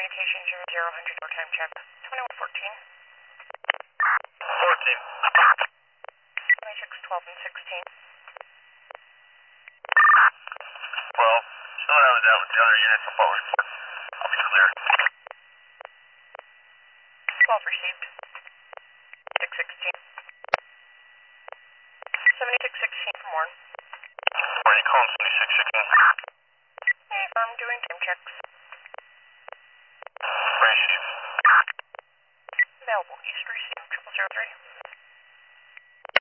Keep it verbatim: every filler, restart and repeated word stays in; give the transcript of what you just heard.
communication zero zero hundred door time check. twenty-one fourteen. fourteen. twenty-six twelve and sixteen. twelve. Still have it down with the other units. I'll follow report. I'll be clear. twelve received. six sixteen. seventy-six sixteen from Warren. Morning, calling seventy-six sixteen. Hey, firm, doing time checks. Receive. Available, east receive, triple zero three.